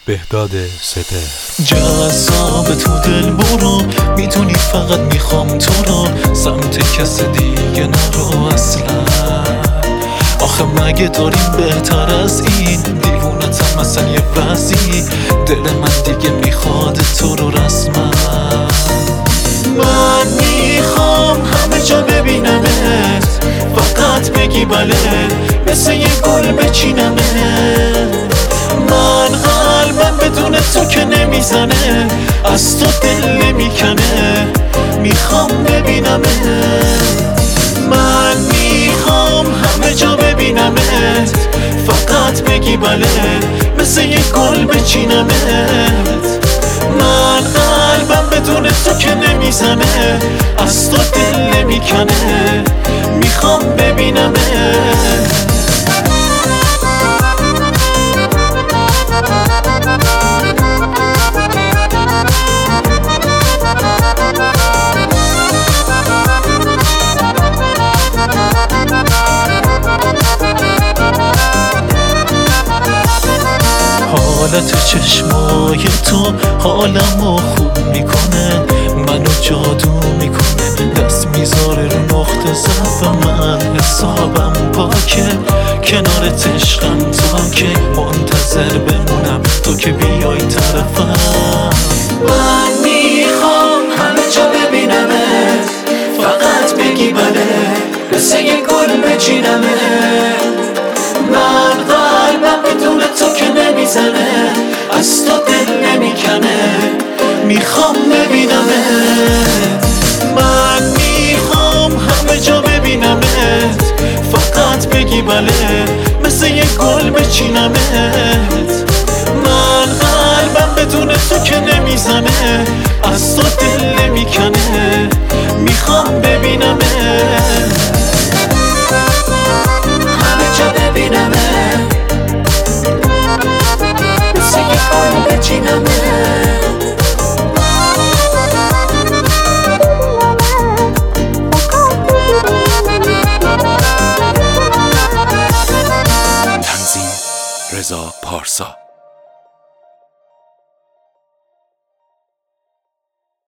بهداد سپهر. جذاب تو دل برو، میدونی فقط میخوام تو رو، سمت کس دیگه نرو اصلا. آخه مگه داریم بهتر از این؟ دیوونتم مثلا یه وضعی، دل من دیگه میخواد تو رو رسما. من میخوام همه جا ببینمت، فقط بگی بله، مثل یه گل بچینمت. من قلبم بدون تو که نمیزنه، از تو دل نمیکنه، میخوام ببینمت. من میخوام همه جا ببینمت، فقط بگی بله، مثل یه گل بچینمت. من قلبم بدون تو که نمیزنه، از تو دل نمیکنه، میخوام ببینمت. حالت چشمای تو حالمو خوب میکنه، منو جادو میکنه، دست میذاره رو نقطه ضعف من، حسابم پاکه، کنارت عشقم تا که منتظر بمونم تو که بیای طرفم. من میخوام همه جا ببینمت، فقط بگی بله، مثل یه گل بچینمت. من قلبم بدون تو که نمیزنه، از تو دل نمیکنه، میخوام ببینمت. من میخوام همه جا ببینمت، فقط بگی بله، مثل یه گل بچینمت. من قلبم بدون تو که نمیزنه، از تو دل نمیکنه، میخوام ببینمت. تنظیم رضا پارسا.